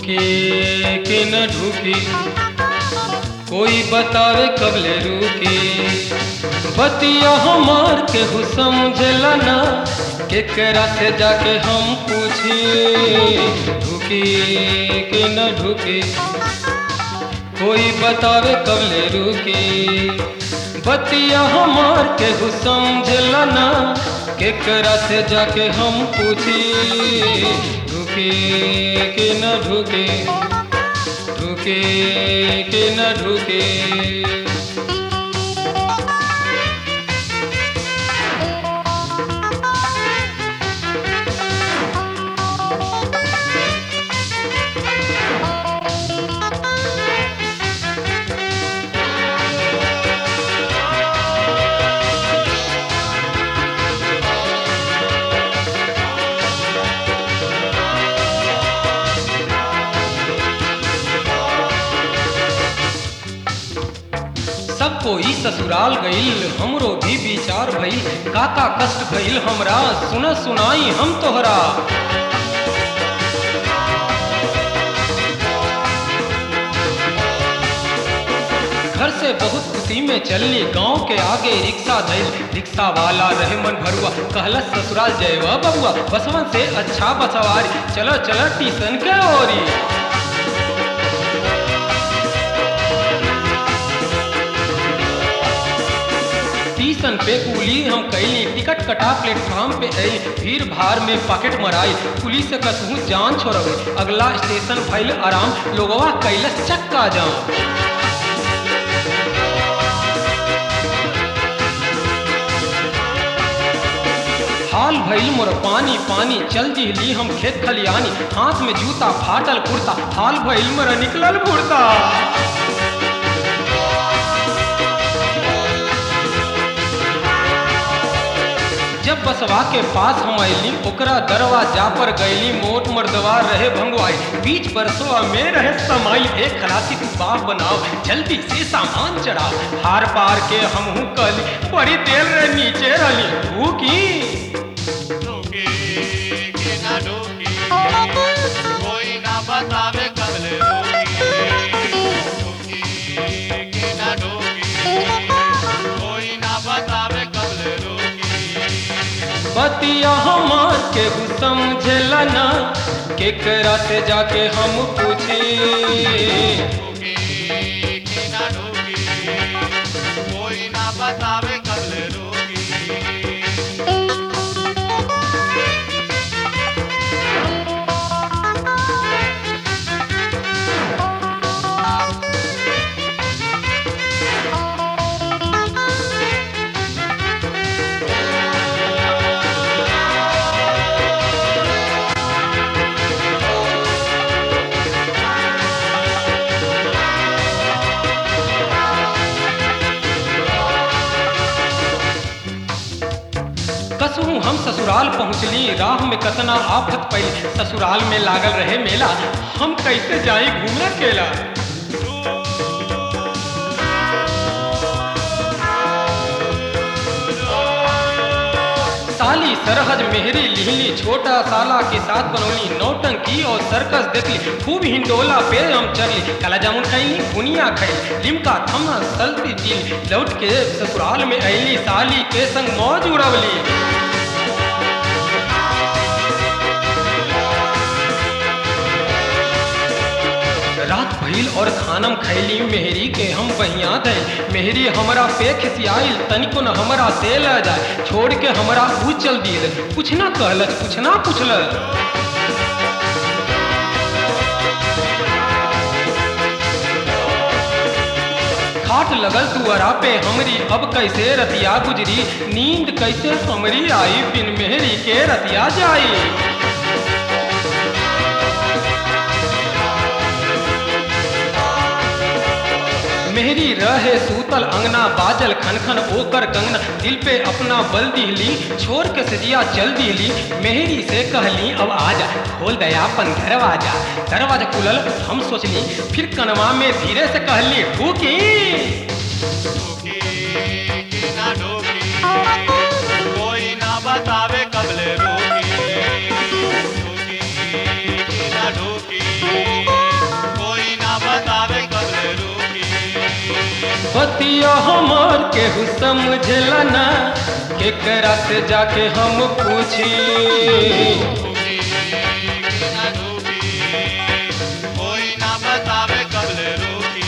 ढूके कि न ढूके, कोई बतावे कबले रुके। बतिया हमार केहू समझला ना, केकरा से जाके हम पूछी। ढूके कि न ढूके, कोई बतावे कबले रुके। बतिया हमार केहू समझला ना, केकरा से जाके हम पूछी। ढूके कि न ढूके, ढूके कि न ढूके। सब कोई ससुराल गईल, हमरो भी विचार भइल। काका कष्ट भइल हमरा, सुन सुनाई हम तोहरा। घर से बहुत खुशी में चलनी, गांव के आगे रिक्शा धइल। रिक्शा वाला रहे मन भरुआ, कहलस ससुराल जयवा बबुआ। बसवन से अच्छा बसवारी, चलो चलो टीसन के ओरी। स्टेशन पे कुली हम कैली, टिकट कटा प्लेटफॉर्म पे आई। भीड़ भाड़ में पॉकेट मराई, पुलिस से कसहूँ जान छोड़वे। अगला स्टेशन भइल आराम, लोगवा कैलस चक्का जाम। हाल भइल मोर पानी पानी, चल दिहली हम खेत खलियानी। हाथ में जूता फाटल कुर्ता, हाल भइल मोर निकलल बुड़ता। जब बसवा के पास हम अली, ओकरा दरवाजा पर गईली। मोट मर्दवा रहे भंगवाई, बीच बरसों में रहे समाई। एक खलासी तू बाप बनाओ, जल्दी से सामान चढ़ाओ। हार पार के हमहू कली, बड़ी देर रे नीचे रली। ढूकी ढूके कि ना ढूके, कोई ना बतावे कबले ढूके। ढूके कि ना ढूके, कोई ना बतावे कबले ढूके। बतिया हमार के समझला ना, केकरा से जाके हम पूछे। ढूके कि ना ढूके, कोई ना बतावे कबले ढूके। कसहूँ हम ससुराल पहुँचली, राह में कतना आफत पई। ससुराल में लागल रहे मेला, हम कैसे जाई घूमे अकेला। साली सरहद मेहरी लिहली, छोटा साला के साथ बनौली। नौटंकी और सर्कस देखली, खूब हिंडोला पे हम चढ़ली। काला जामुन खैली, बुनिया खैली, लिमका थमा सल्फी पीली। लौट के ससुराल में अली, साली के संग मौज उड़वली। रात भइल और खानम खैली, मेहरी के हम बहिया दे। मेहरी हमरा पे खिसियाइल, तनिको न हमरा से ल जाए। छोड़ के हमरा ऊ चल दिल, कुछ ना कहलस कुछ ना पुछलस। खाट लगल तुअरा पे हमरी, अब कैसे रतिया गुजरी। नींद कैसे हमरी आई, बिन मेहरी के रतिया जाई। मेहरी रहे सूतल अंगना, बाजल खनखन ओकर कंगना। दिल पे अपना बल दिहली, छोड़ के सजिया चल दिहली। मेहरी से कहली अब आजा, खोल दया अपन दरवाजा। दरवाजा खुलल हम सोचली, फिर कनवा में धीरे से कहली ढूकी। ढूके कि ना ढूके, कोई ना बतावे कबले ढूके। ढूके कि ना ढूके, बतिया हमार केहू समझला ना, केकरा से जाके हम पूछी। ढूंढी कि ना ढूंढी, कोई ना बतावे कबले रूठी।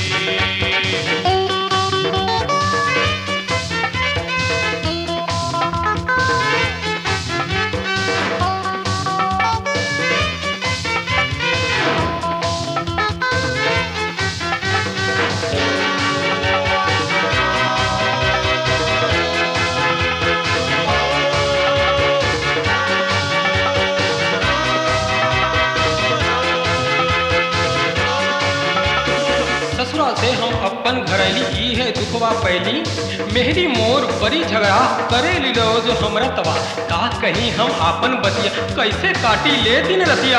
ससुरा से हम अपन घरैली ई है दुखवा पैली, मेहरी मोर बड़ी झगड़ा करे रोज हमरा तबा। का कहीं हम आपन बतिया कैसे काटी ले दिन रतिया।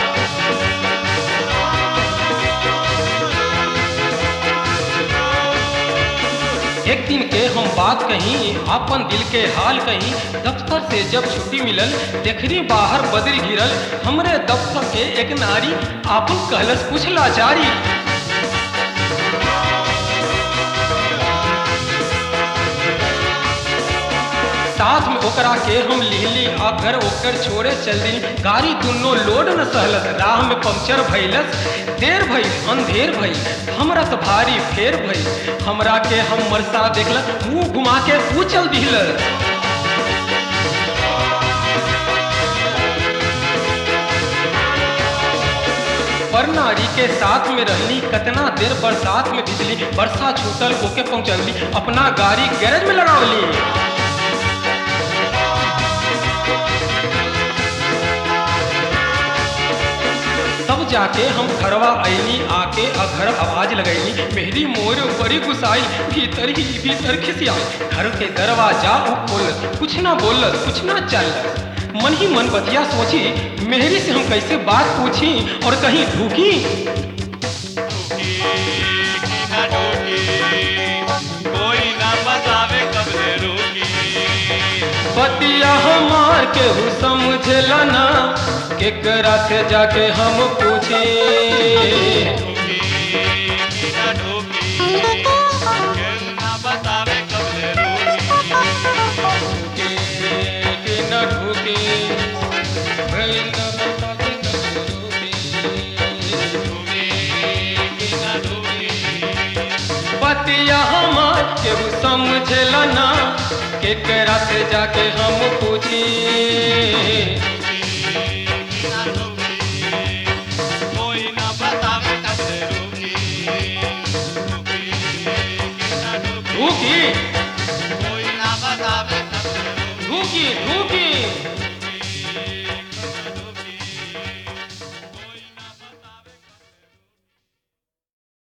एक दिन के हम बात कहीं आपन दिल के हाल कहीं, दफ्तर से जब छुट्टी मिलल देखनी बाहर बदल गिरल, हमरे दफ्तर के एक नारी आपन कहलस कुछ लाचारी। साथ में ओकरा के हम लिहली आ घर ओकर छोड़े चल दी। गाड़ी दुनो लोड न सहलस, राह में पंक्चर भइलस, देर भइल अंधेर भइल, हमरा तो भारी फेर भइल। हमरा के हम मरसा देखलस, मुंह घुमा के उछल दिहलस। पर नारी के साथ में रहली, कितना देर बरसात में भिजली, बरसा छूटल ओके पहुंचली, अपना गाड़ी गैरेज में लगावली। तब जाके हम घरवा अइली, आके घर आवाज लगैली, मेहरी मोर बड़ी गुस्साई, भीतर ही भीतर खिसियाई। घर के दरवाजा खोलत, कुछ ना बोलत कुछ ना चलत। मन ही मन बतिया सोची, मेहरी से हम कैसे बात पूछी और कहीं ढूकी। ढूंढी कि ना ढूंढी, कोई ना बतावे कबले रूठी। बतिया हमार केहू समझला ना, केकरा से जाके हम पूछी। ढूंढी कि ना ढूंढी, कोई ना बतावे कबले रूठी। कि न ढूकी, भई न बतावे कब ढूकी। ढूंढी कि ना ढूंढी, बतिया हमार केहू समझला ना, केकरा से जाके हम पूछी। कोई ना बतावे कबले रूठी। ढूकी